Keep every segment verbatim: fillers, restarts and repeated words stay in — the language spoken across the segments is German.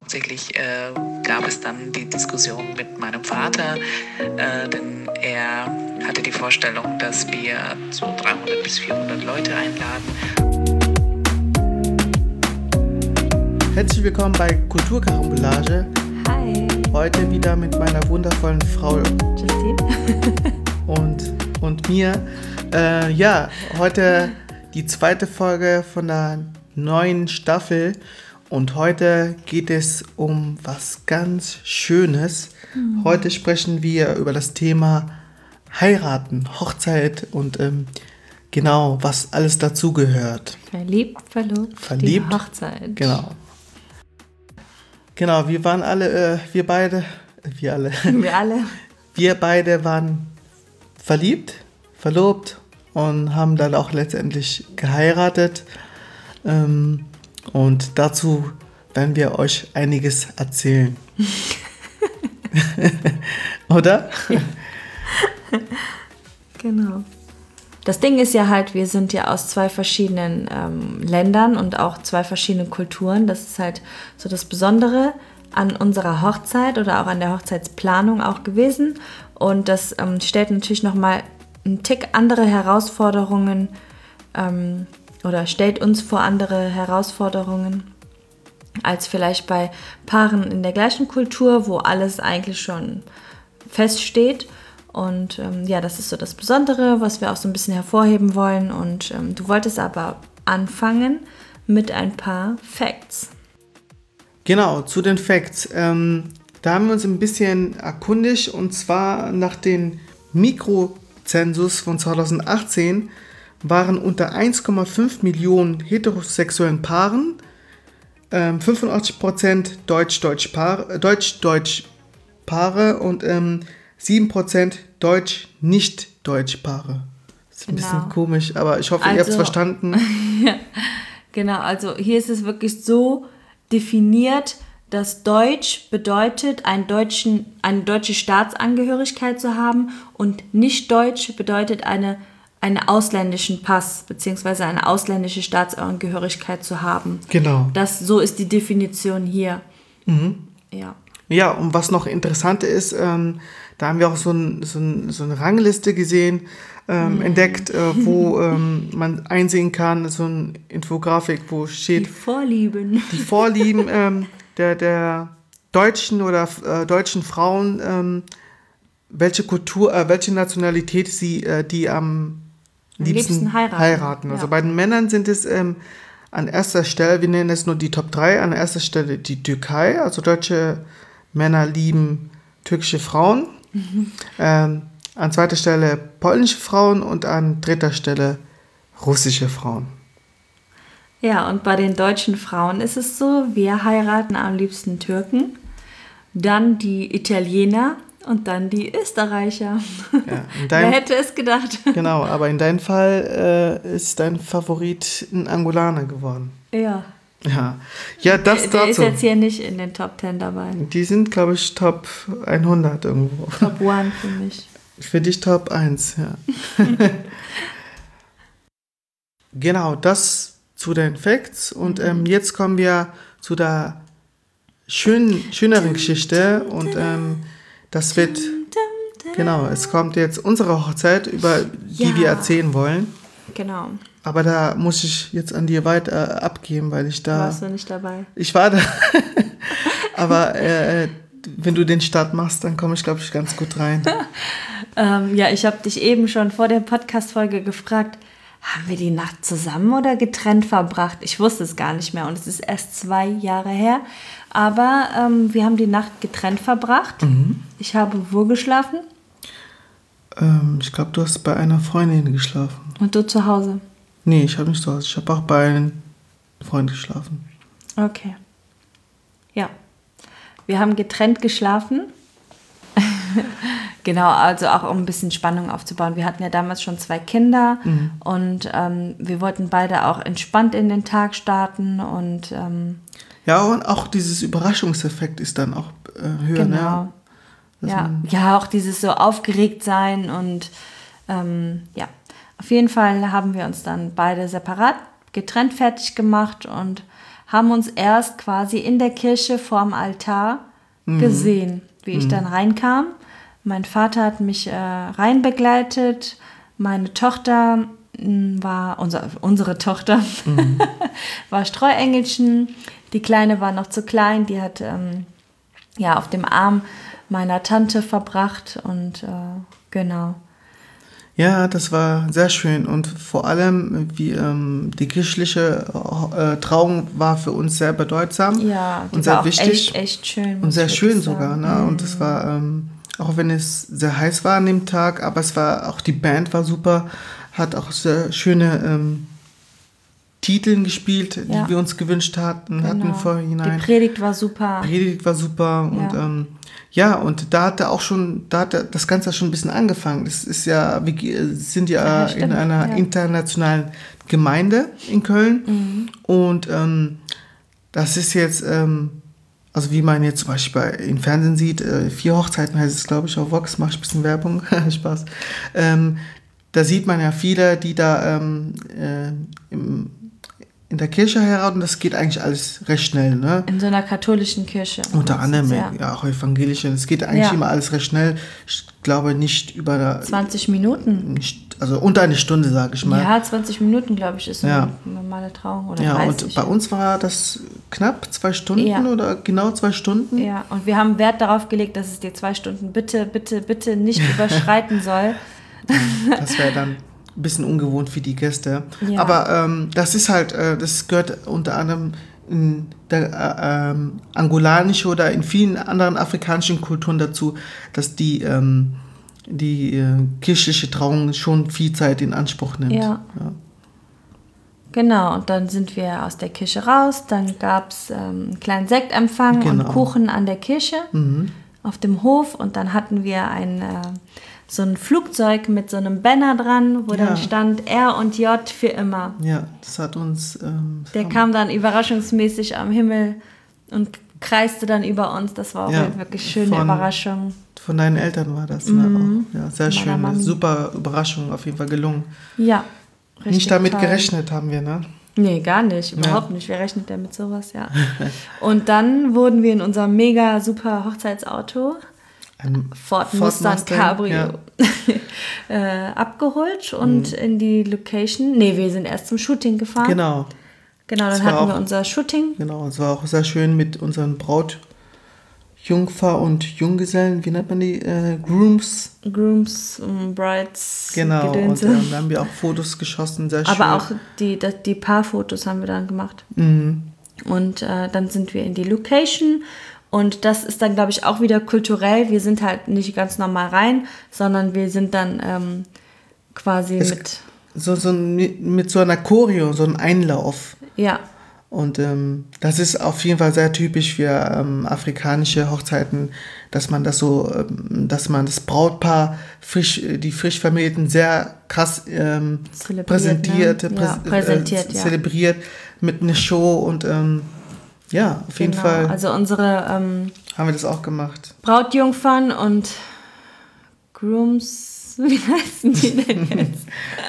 hauptsächlich äh, gab es dann die Diskussion mit meinem Vater, äh, denn er hatte die Vorstellung, dass wir so dreihundert bis vierhundert Leute einladen. Herzlich willkommen bei Kulturkarambolage. Hi. Heute wieder mit meiner wundervollen Frau Justine. und, und mir. Äh, ja, heute die zweite Folge von der neuen Staffel. Und heute geht es um was ganz Schönes. Mhm. Heute sprechen wir über das Thema Heiraten, Hochzeit und ähm, genau, was alles dazugehört. Verliebt, verlobt, Verliebt, die Hochzeit. Genau. Genau, wir waren alle, äh, wir beide, wir alle. Wir alle. Wir beide waren verliebt, verlobt und haben dann auch letztendlich geheiratet. Ähm, und dazu werden wir euch einiges erzählen. Oder? Ja. Genau. Das Ding ist ja halt, wir sind ja aus zwei verschiedenen ähm, Ländern und auch zwei verschiedenen Kulturen. Das ist halt so das Besondere an unserer Hochzeit oder auch an der Hochzeitsplanung auch gewesen. Und das ähm, stellt natürlich nochmal einen Tick andere Herausforderungen ähm, oder stellt uns vor andere Herausforderungen als vielleicht bei Paaren in der gleichen Kultur, wo alles eigentlich schon feststeht. Und ähm, ja, das ist so das Besondere, was wir auch so ein bisschen hervorheben wollen. Und ähm, du wolltest aber anfangen mit ein paar Facts. Genau, zu den Facts. Ähm, da haben wir uns ein bisschen erkundigt und zwar nach dem Mikrozensus von zweitausendachtzehn waren unter eins Komma fünf Millionen heterosexuellen Paaren ähm, fünfundachtzig Prozent Deutsch-Deutsch-Paare, Deutsch-Deutsch-Paare und ähm, sieben Prozent Deutsch-Nicht-Deutsch-Paare. Das ist ein Genau. bisschen komisch, aber ich hoffe, also, ihr habt es verstanden. Ja, genau, also hier ist es wirklich so definiert, dass Deutsch bedeutet, einen deutschen, eine deutsche Staatsangehörigkeit zu haben und Nicht-Deutsch bedeutet, eine, einen ausländischen Pass bzw. eine ausländische Staatsangehörigkeit zu haben. Genau. Das, so ist die Definition hier. Mhm. Ja. Ja, und was noch interessant ist, ähm, da haben wir auch so, ein, so, ein, so eine Rangliste gesehen, ähm, mhm. entdeckt, äh, wo ähm, man einsehen kann, so eine Infografik, wo steht... Die Vorlieben. Die Vorlieben ähm, der, der deutschen oder äh, deutschen Frauen, ähm, welche Kultur, äh, welche Nationalität sie äh, die am, am liebsten, liebsten heiraten. heiraten. Also ja. Bei den Männern sind es ähm, an erster Stelle, wir nennen es nur die Top drei, an erster Stelle die Türkei, also deutsche Männer lieben türkische Frauen. Mhm. Ähm, an zweiter Stelle polnische Frauen und an dritter Stelle russische Frauen. Ja, und bei den deutschen Frauen ist es so, wir heiraten am liebsten Türken, dann die Italiener und dann die Österreicher. Ja, dein, wer hätte es gedacht? Genau, aber in deinem Fall äh, ist dein Favorit ein Angolaner geworden. Ja. Ja, ja das der, der dazu. ist jetzt hier nicht in den Top zehn dabei. Die sind, glaube ich, Top hundert irgendwo. Top eins für mich. Für dich Top eins, ja. Genau, das zu den Facts. Und ähm, jetzt kommen wir zu der schönen, schöneren Geschichte. Und ähm, das wird, genau, es kommt jetzt unsere Hochzeit, über die ja. wir erzählen wollen. Genau. Aber da muss ich jetzt an dir weiter äh, abgeben, weil ich da... Warst du nicht dabei? Ich war da. Aber äh, wenn du den Start machst, dann komme ich, glaube ich, ganz gut rein. ähm, ja, ich habe dich eben schon vor der Podcast-Folge gefragt, haben wir die Nacht zusammen oder getrennt verbracht? Ich wusste es gar nicht mehr und es ist erst zwei Jahre her. Aber ähm, wir haben die Nacht getrennt verbracht. Mhm. Ich habe wo geschlafen? Ähm, ich glaube, du hast bei einer Freundin geschlafen. Und du zu Hause? Nee, ich habe nicht zu Hause. Ich habe auch bei einem Freund geschlafen. Okay. Ja. Wir haben getrennt geschlafen. Genau, also auch um ein bisschen Spannung aufzubauen. Wir hatten ja damals schon zwei Kinder mhm. und ähm, wir wollten beide auch entspannt in den Tag starten. Und, ähm, ja, und auch dieses Überraschungseffekt ist dann auch äh, höher. Genau. Ne? Ja. ja, auch dieses so aufgeregt sein und ähm, ja. Auf jeden Fall haben wir uns dann beide separat getrennt fertig gemacht und haben uns erst quasi in der Kirche vorm Altar mhm. gesehen, wie ich mhm. dann reinkam. Mein Vater hat mich äh, rein begleitet. Meine Tochter mh, war, unser, unsere Tochter, mhm. war Streuengelchen. Die Kleine war noch zu klein, die hat ähm, ja, auf dem Arm meiner Tante verbracht und äh, genau. Ja, das war sehr schön und vor allem wie, ähm, die kirchliche äh, Trauung war für uns sehr bedeutsam ja, die und sehr war auch wichtig. Echt, echt schön. Und sehr schön sogar. Ne? Mhm. Und es war, ähm, auch wenn es sehr heiß war an dem Tag, aber es war auch die Band war super, hat auch sehr schöne ähm, Titeln gespielt, ja. die wir uns gewünscht hatten, genau. hatten vorhinein. Die Predigt war super. Predigt war super ja. und ähm, ja, und da hat er auch schon, da hat er das Ganze schon ein bisschen angefangen. Das ist ja, wir sind ja, ja in einer ja. internationalen Gemeinde in Köln mhm. und ähm, das ist jetzt, ähm, also wie man jetzt zum Beispiel im Fernsehen sieht, äh, vier Hochzeiten heißt es, glaube ich, auf Vox, mache ich ein bisschen Werbung, Spaß. Ähm, da sieht man ja viele, die da ähm, äh, im in der Kirche heiraten, das geht eigentlich alles recht schnell, ne? In so einer katholischen Kirche. Unter anderem, ja. ja, auch evangelische. Es geht eigentlich ja. immer alles recht schnell. Ich glaube nicht über... zwanzig Minuten? Nicht, also unter eine Stunde, sage ich mal. Ja, zwanzig Minuten, glaube ich, ist ja. eine normale Trauung. Oder ja, dreißig. Und bei uns war das knapp zwei Stunden ja. oder genau zwei Stunden. Ja, und wir haben Wert darauf gelegt, dass es die zwei Stunden bitte, bitte, bitte nicht überschreiten soll. Das wäre dann... ein bisschen ungewohnt für die Gäste. Ja. Aber ähm, das ist halt, äh, das gehört unter anderem in der äh, ähm, angolanische oder in vielen anderen afrikanischen Kulturen dazu, dass die, ähm, die äh, kirchliche Trauung schon viel Zeit in Anspruch nimmt. Ja. ja. Genau, und dann sind wir aus der Kirche raus, dann gab es ähm, einen kleinen Sektempfang genau. und Kuchen an der Kirche mhm. auf dem Hof und dann hatten wir ein... Äh, so ein Flugzeug mit so einem Banner dran, wo ja. dann stand R und J für immer. Ja, das hat uns... Ähm, Der kam dann überraschungsmäßig am Himmel und kreiste dann über uns. Das war auch ja, eine wirklich schöne von, Überraschung. Von deinen Eltern war das, ne? Mhm. Auch. Ja, sehr schön. Eine super Überraschung, auf jeden Fall gelungen. Ja, richtig Nicht damit toll. gerechnet haben wir, ne? Nee, gar nicht. Überhaupt ja. nicht. Wer rechnet denn mit sowas, ja. Und dann wurden wir in unserem mega super Hochzeitsauto... Ein Ford, Ford Mustang, Mustang Cabrio ja. äh, abgeholt und mhm. in die Location. Nee, wir sind erst zum Shooting gefahren. Genau. Genau, dann hatten auch, wir unser Shooting. Genau, es war auch sehr schön mit unseren Brautjungfer und Junggesellen, wie nennt man die? Äh, Grooms. Grooms, um, Brides. Genau, Gedönse. und ähm, da haben wir auch Fotos geschossen, sehr schön. Aber auch die, die, die Paarfotos haben wir dann gemacht. Mhm. Und äh, dann sind wir in die Location. Und das ist dann, glaube ich, auch wieder kulturell. Wir sind halt nicht ganz normal rein, sondern wir sind dann ähm, quasi es mit... So, so mit so einer Choreo, so ein Einlauf. Ja. Und ähm, das ist auf jeden Fall sehr typisch für ähm, afrikanische Hochzeiten, dass man das so, ähm, dass man das Brautpaar, frisch, die frisch Vermählten, sehr krass ähm, präsentiert, ne? prä- ja, präsentiert äh, ja. zelebriert mit einer Show und ähm, ja, auf jeden genau. Fall. Also unsere ähm, haben wir das auch gemacht. Brautjungfern und Grooms, wie heißen die denn jetzt?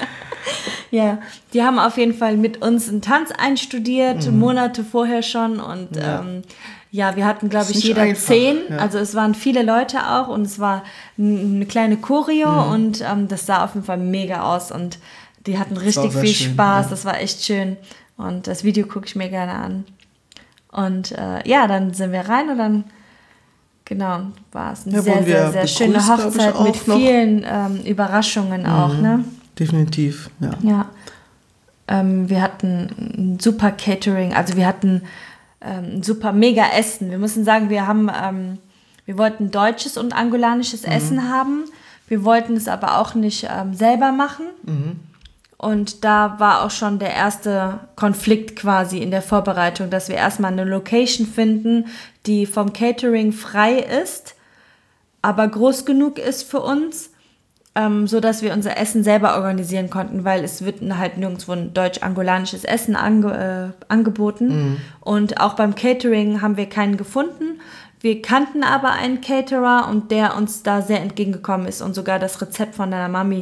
Ja, die haben auf jeden Fall mit uns einen Tanz einstudiert, mhm. Monate vorher schon und ja, ähm, ja wir hatten, glaube ich, jeder einfach. zehn, ja. Also es waren viele Leute auch und es war eine kleine Choreo mhm. und ähm, das sah auf jeden Fall mega aus und die hatten richtig viel schön, Spaß, ja. Das war echt schön und das Video gucke ich mir gerne an. Und äh, ja, dann sind wir rein und dann, genau, war es eine ja, sehr, sehr, sehr schöne Hochzeit mit vielen ähm, Überraschungen mhm. auch, ne? Definitiv, ja. Ja, ähm, wir hatten ein super Catering, also wir hatten ähm, ein super mega Essen. Wir müssen sagen, wir haben, ähm, wir wollten deutsches und angolanisches mhm. Essen haben. Wir wollten es aber auch nicht ähm, selber machen. Mhm. Und da war auch schon der erste Konflikt quasi in der Vorbereitung, dass wir erstmal eine Location finden, die vom Catering frei ist, aber groß genug ist für uns, ähm, sodass wir unser Essen selber organisieren konnten, weil es wird halt nirgendwo ein deutsch-angolanisches Essen ange- äh, angeboten. Mhm. Und auch beim Catering haben wir keinen gefunden. Wir kannten aber einen Caterer und der uns da sehr entgegengekommen ist und sogar das Rezept von deiner Mami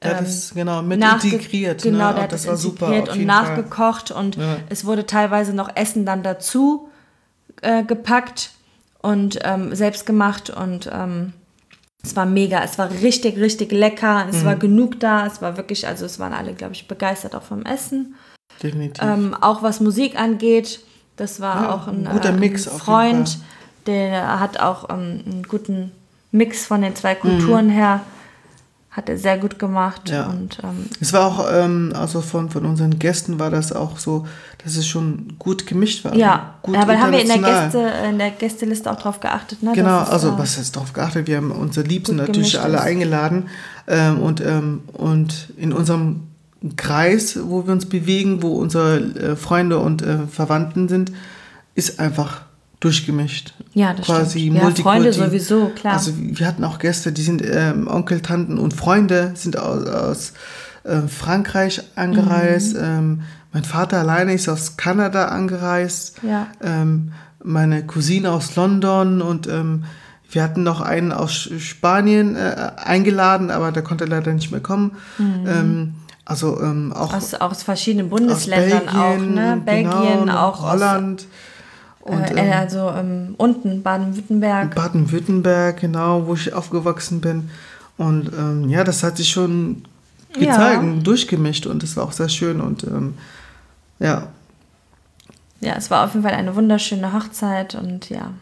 Ja, das genau mit nachge- integriert. Genau, ne? der hat das, das war super, integriert und nachgekocht Fall. Und ja. es wurde teilweise noch Essen dann dazu äh, gepackt und ähm, selbst gemacht und ähm, es war mega, es war richtig, richtig lecker, es mhm. war genug da, es war wirklich, also es waren alle, glaube ich, begeistert auch vom Essen. Definitiv. Ähm, auch was Musik angeht, das war ja, auch ein, ein guter äh, Mix ein Freund, der hat auch ähm, einen guten Mix von den zwei Kulturen mhm. her. Hat er sehr gut gemacht. Ja. Und, ähm, es war auch, ähm, also von, von unseren Gästen war das auch so, dass es schon gut gemischt war. Ja, gut aber haben wir in der, Gäste, in der Gästeliste auch drauf geachtet. Ne? Genau, ist, also äh, was heißt drauf geachtet? Wir haben unsere Liebsten natürlich alle ist. eingeladen. Ähm, und, ähm, und in unserem Kreis, wo wir uns bewegen, wo unsere äh, Freunde und äh, Verwandten sind, ist einfach durchgemischt. Ja, das quasi stimmt. Ja, Freunde sowieso, klar. Also wir hatten auch Gäste, die sind ähm, Onkel, Tanten und Freunde, sind aus, aus äh, Frankreich angereist. Mhm. Ähm, mein Vater alleine ist aus Kanada angereist. Ja. Ähm, meine Cousine aus London und ähm, wir hatten noch einen aus Spanien äh, eingeladen, aber der konnte leider nicht mehr kommen. Mhm. Ähm, also ähm, auch aus, aus verschiedenen Bundesländern Belgien, auch, ne? Belgien, genau, auch Holland. Aus, Und, äh, also ähm, unten, Baden-Württemberg. Baden-Württemberg, genau, wo ich aufgewachsen bin. Und ähm, ja, das hat sich schon gezeigt, ja. durchgemischt und das war auch sehr schön. Und ähm, ja. Ja, es war auf jeden Fall eine wunderschöne Hochzeit und ja.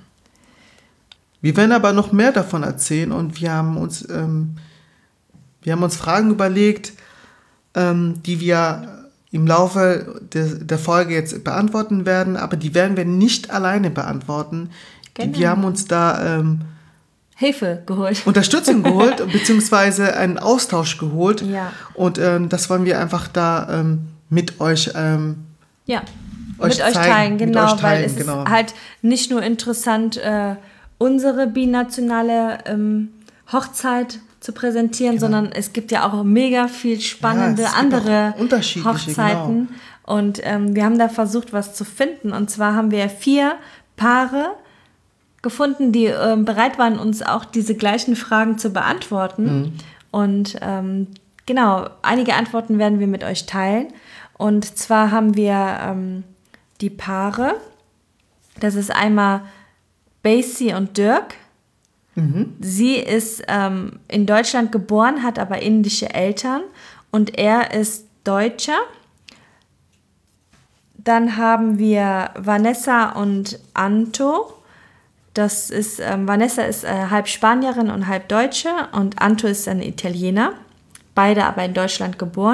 Wir werden aber noch mehr davon erzählen und wir haben uns, ähm, wir haben uns Fragen überlegt, ähm, die wir im Laufe der, der Folge jetzt beantworten werden, aber die werden wir nicht alleine beantworten. Genau. Wir haben uns da ähm, Hilfe geholt. Unterstützung geholt, beziehungsweise einen Austausch geholt. Ja. Und ähm, das wollen wir einfach da ähm, mit euch ähm, ja. euch mit euch zeigen, teilen, genau, mit euch teilen, weil es genau. ist halt nicht nur interessant, äh, unsere binationale ähm, Hochzeit zu präsentieren, genau. sondern es gibt ja auch mega viel spannende ja, andere unterschiedliche, Hochzeiten. Genau. Und ähm, wir haben da versucht, was zu finden. Und zwar haben wir vier Paare gefunden, die ähm, bereit waren, uns auch diese gleichen Fragen zu beantworten. Mhm. Und ähm, genau, einige Antworten werden wir mit euch teilen. Und zwar haben wir ähm, die Paare. Das ist einmal Basie und Dirk. Mhm. Sie ist ähm, in Deutschland geboren, hat aber indische Eltern und er ist Deutscher. Dann haben wir Vanessa und Anto. Das ist, ähm, Vanessa ist äh, halb Spanierin und halb Deutsche und Anto ist ein Italiener. Beide aber in Deutschland geboren.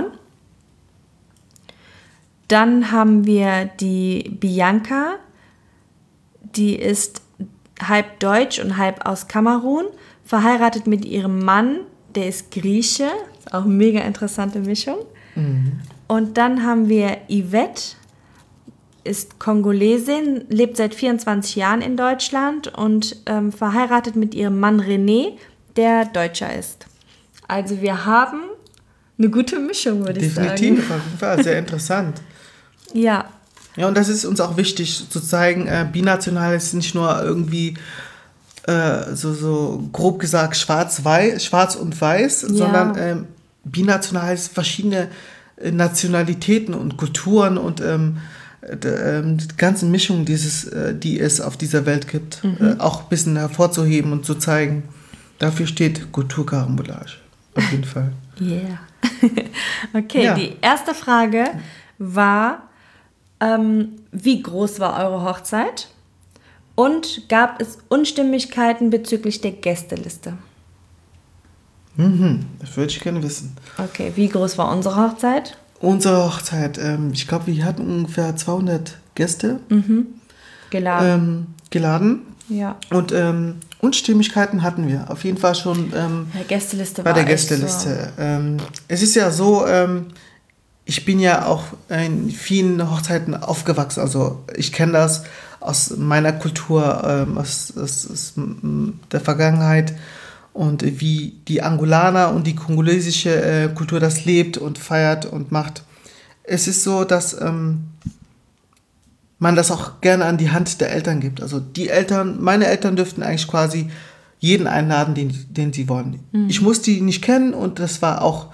Dann haben wir die Bianca. Die ist halb deutsch und halb aus Kamerun, verheiratet mit ihrem Mann, der ist Grieche, ist auch eine mega interessante Mischung. Mhm. Und dann haben wir Yvette, ist Kongolesin, lebt seit vierundzwanzig Jahren in Deutschland und ähm, verheiratet mit ihrem Mann René, der Deutscher ist. Also wir haben eine gute Mischung, würde ich sagen. Definitiv, auf jeden Fall, sehr interessant. Ja. Ja, und das ist uns auch wichtig zu zeigen, äh, binational ist nicht nur irgendwie äh, so, so grob gesagt schwarz-weiß, schwarz und weiß, ja. sondern äh, binational heißt verschiedene äh, Nationalitäten und Kulturen und ähm, d- äh, die ganzen Mischungen, dieses, äh, die es auf dieser Welt gibt, mhm. äh, auch ein bisschen hervorzuheben und zu zeigen. Dafür steht Kulturkarambolage, auf jeden Fall. Yeah. Okay, ja. Die erste Frage war, Ähm, wie groß war eure Hochzeit? Und gab es Unstimmigkeiten bezüglich der Gästeliste? Mhm, das würde ich gerne wissen. Okay, wie groß war unsere Hochzeit? Unsere Hochzeit, ähm, ich glaube, wir hatten ungefähr zweihundert Gäste mhm. geladen. Ähm, geladen. Ja. Und ähm, Unstimmigkeiten hatten wir auf jeden Fall schon ähm, der Gästeliste bei war der Gästeliste. So. Ähm, es ist ja so, ähm, ich bin ja auch in vielen Hochzeiten aufgewachsen, also ich kenne das aus meiner Kultur, ähm, aus, aus, aus der Vergangenheit und wie die Angolaner und die kongolesische äh, Kultur das lebt und feiert und macht. Es ist so, dass ähm, man das auch gerne an die Hand der Eltern gibt. Also die Eltern, meine Eltern dürften eigentlich quasi jeden einladen, den, den sie wollen. Mhm. Ich muss die nicht kennen und das war auch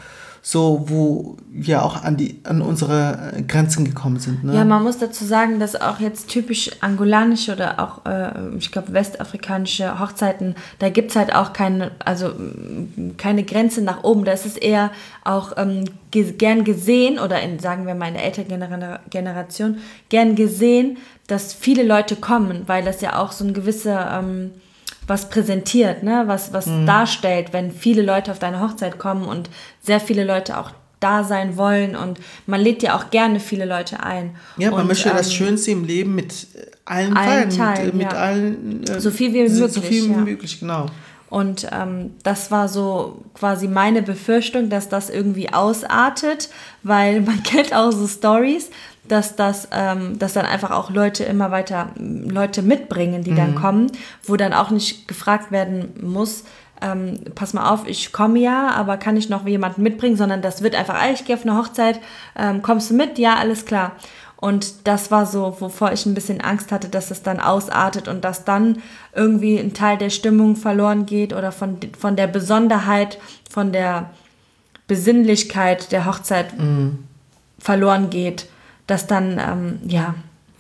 so, wo wir auch an, die, an unsere Grenzen gekommen sind. Ne? Ja, man muss dazu sagen, dass auch jetzt typisch angolanische oder auch, äh, ich glaube, westafrikanische Hochzeiten, da gibt es halt auch keine, also keine Grenze nach oben. Da ist es eher auch ähm, ge- gern gesehen, oder in, sagen wir mal, in der älteren Gener- Generation, gern gesehen, dass viele Leute kommen, weil das ja auch so ein gewisser... Ähm, was präsentiert, ne? was, was mhm. darstellt, wenn viele Leute auf deine Hochzeit kommen und sehr viele Leute auch da sein wollen, und man lädt ja auch gerne viele Leute ein. Ja, man und, möchte ähm, das Schönste im Leben mit allen, allen teilen, teilen, mit, mit ja. allen, äh, so viel wie möglich. So viel wie ja. möglich, genau. Und ähm, das war so quasi meine Befürchtung, dass das irgendwie ausartet, weil man kennt auch so Stories, dass das, ähm, dass dann einfach auch Leute immer weiter Leute mitbringen, die mhm. dann kommen, wo dann auch nicht gefragt werden muss, ähm, pass mal auf, ich komme ja, aber kann ich noch jemanden mitbringen, sondern das wird einfach, ich gehe auf eine Hochzeit, ähm, kommst du mit? Ja, alles klar. Und das war so, wovor ich ein bisschen Angst hatte, dass es dann ausartet und dass dann irgendwie ein Teil der Stimmung verloren geht oder von, von der Besonderheit, von der Besinnlichkeit der Hochzeit mhm. verloren geht. Dass dann, ähm, ja.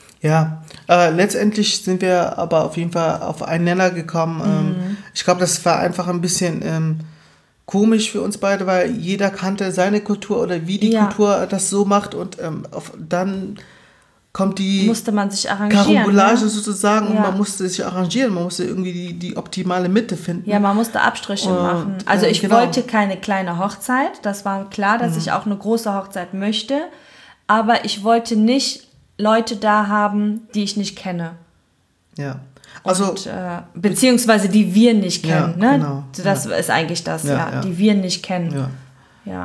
Ja, äh, letztendlich sind wir aber auf jeden Fall auf einen Nenner gekommen. Mhm. Ähm, ich glaube, das war einfach ein bisschen ähm, komisch für uns beide, weil jeder kannte seine Kultur oder wie die ja. Kultur das so macht, und ähm, auf, dann kommt die musste man sich arrangieren, Karambolage ne? sozusagen, ja. und man musste sich arrangieren, man musste irgendwie die, die optimale Mitte finden. Ja, man musste Abstriche und, machen. Also ich genau. wollte keine kleine Hochzeit, das war klar, dass mhm. ich auch eine große Hochzeit möchte. Aber ich wollte nicht Leute da haben, die ich nicht kenne. Ja. Also, und, äh, beziehungsweise die wir nicht kennen. Ja, ne? Genau. Das ja. ist eigentlich das, ja, ja, ja. die wir nicht kennen. Ja. ja.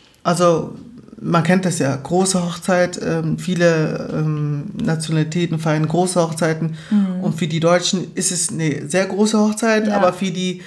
Also, man kennt das ja, große Hochzeit, ähm, viele ähm, Nationalitäten feiern große Hochzeiten. Mhm. Und für die Deutschen ist es eine sehr große Hochzeit, ja. aber für die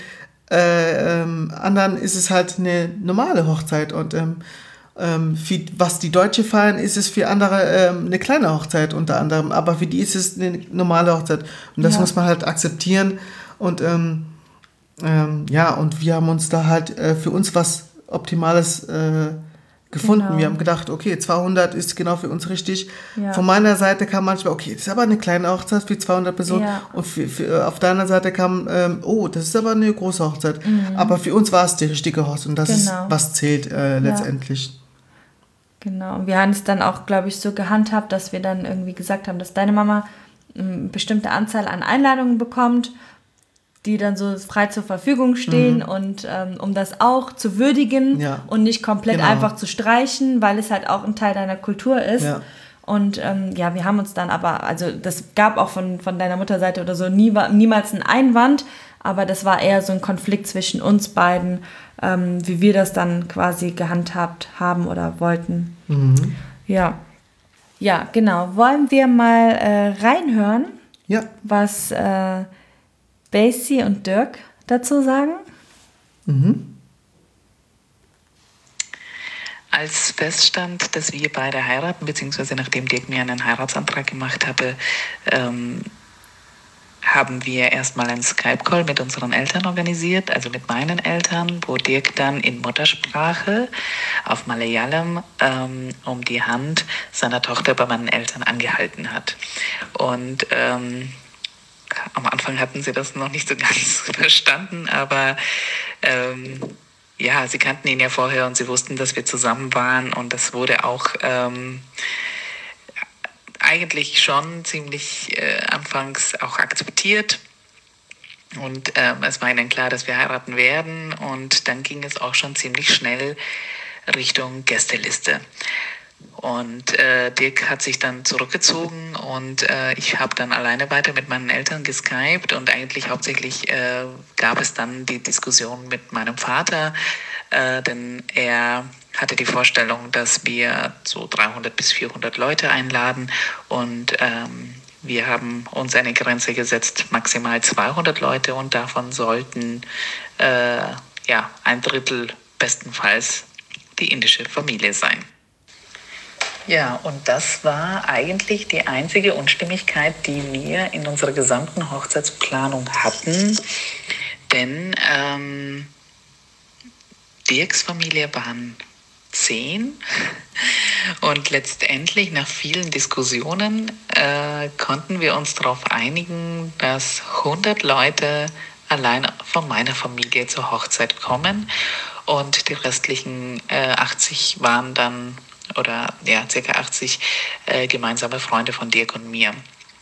äh, ähm, anderen ist es halt eine normale Hochzeit. Und ähm, Für, was die Deutsche feiern, ist es für andere ähm, eine kleine Hochzeit unter anderem, aber für die ist es eine normale Hochzeit, und das ja. muss man halt akzeptieren, und ähm, ähm, ja, und wir haben uns da halt äh, für uns was Optimales äh, gefunden. Genau. Wir haben gedacht, okay, zweihundert ist genau für uns richtig. Ja. Von meiner Seite kam manchmal, okay, das ist aber eine kleine Hochzeit für zweihundert Personen, ja. und für, für, auf deiner Seite kam, ähm, oh, das ist aber eine große Hochzeit, mhm. aber für uns war es die richtige Hochzeit, und das genau. ist, was zählt äh, letztendlich. Ja. Genau, und wir haben es dann auch, glaube ich, so gehandhabt, dass wir dann irgendwie gesagt haben, dass deine Mama eine bestimmte Anzahl an Einladungen bekommt, die dann so frei zur Verfügung stehen, mhm. und ähm, um das auch zu würdigen ja. und nicht komplett genau. einfach zu streichen, weil es halt auch ein Teil deiner Kultur ist. Ja. Und ähm, ja, wir haben uns dann aber, also das gab auch von, von deiner Mutterseite oder so nie, niemals einen Einwand, aber das war eher so ein Konflikt zwischen uns beiden, ähm, wie wir das dann quasi gehandhabt haben oder wollten. Mhm. Ja. Ja, genau. Wollen wir mal äh, reinhören, ja. was äh, Basie und Dirk dazu sagen? Mhm. Als feststand, dass wir beide heiraten, beziehungsweise nachdem Dirk mir einen Heiratsantrag gemacht hatte, ähm, haben wir erstmal einen Skype-Call mit unseren Eltern organisiert, also mit meinen Eltern, wo Dirk dann in Muttersprache auf Malayalam ähm, um die Hand seiner Tochter bei meinen Eltern angehalten hat. Und ähm, am Anfang hatten sie das noch nicht so ganz verstanden, aber ähm, ja, sie kannten ihn ja vorher und sie wussten, dass wir zusammen waren, und das wurde auch ähm, eigentlich schon ziemlich äh, anfangs auch akzeptiert, und ähm, es war ihnen klar, dass wir heiraten werden, und dann ging es auch schon ziemlich schnell Richtung Gästeliste. Und äh, Dirk hat sich dann zurückgezogen, und äh, ich habe dann alleine weiter mit meinen Eltern geskypt, und eigentlich hauptsächlich äh, gab es dann die Diskussion mit meinem Vater, äh, denn er hatte die Vorstellung, dass wir so dreihundert bis vierhundert Leute einladen, und ähm, wir haben uns eine Grenze gesetzt, maximal zweihundert Leute, und davon sollten äh, ja, ein Drittel bestenfalls die indische Familie sein. Ja, und das war eigentlich die einzige Unstimmigkeit, die wir in unserer gesamten Hochzeitsplanung hatten, denn ähm, Dirks Familie waren zehn. Und letztendlich, nach vielen Diskussionen, äh, konnten wir uns darauf einigen, dass hundert Leute allein von meiner Familie zur Hochzeit kommen und die restlichen äh, achtzig waren dann, oder ja, circa achtzig äh, gemeinsame Freunde von Dirk und mir.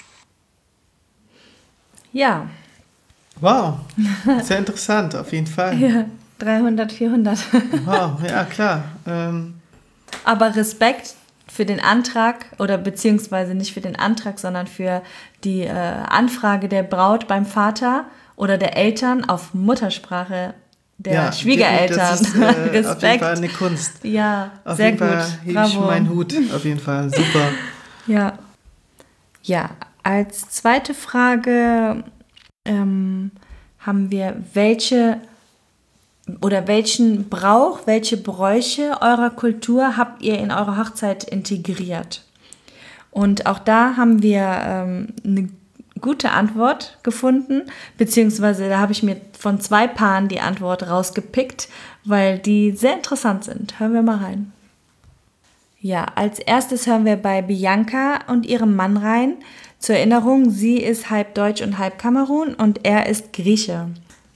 Ja. Wow, sehr interessant, auf jeden Fall. Ja, dreihundert, vierhundert. Wow, ja klar. Ähm. Aber Respekt für den Antrag, oder beziehungsweise nicht für den Antrag, sondern für die äh, Anfrage der Braut beim Vater oder der Eltern auf Muttersprache der ja, Schwiegereltern. Das ist äh, Respekt. auf jeden Fall eine Kunst. Ja, auf sehr jeden gut. Fall hebe ich meinen Hut, auf jeden Fall. Super. Ja. Ja, als zweite Frage ähm, haben wir, welche oder welchen Brauch, welche Bräuche eurer Kultur habt ihr in eure Hochzeit integriert? Und auch da haben wir ähm, eine gute Antwort gefunden, beziehungsweise da habe ich mir von zwei Paaren die Antwort rausgepickt, weil die sehr interessant sind. Hören wir mal rein. Ja, als erstes hören wir bei Bianca und ihrem Mann rein. Zur Erinnerung, sie ist halb Deutsch und halb Kamerun und er ist Grieche.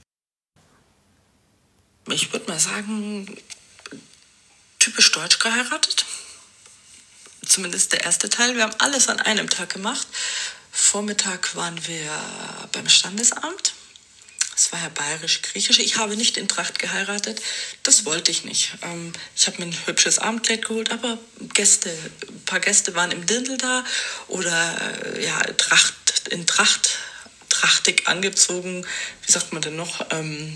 Ich würde mal sagen, typisch deutsch geheiratet. Zumindest der erste Teil. Wir haben alles an einem Tag gemacht. Vormittag waren wir beim Standesamt. Das war ja bayerisch-griechisch. Ich habe nicht in Tracht geheiratet. Das wollte ich nicht. Ähm, ich habe mir ein hübsches Abendkleid geholt, aber Gäste, ein paar Gäste waren im Dirndl da oder äh, ja, Tracht, in Tracht, trachtig angezogen. Wie sagt man denn noch? Ähm,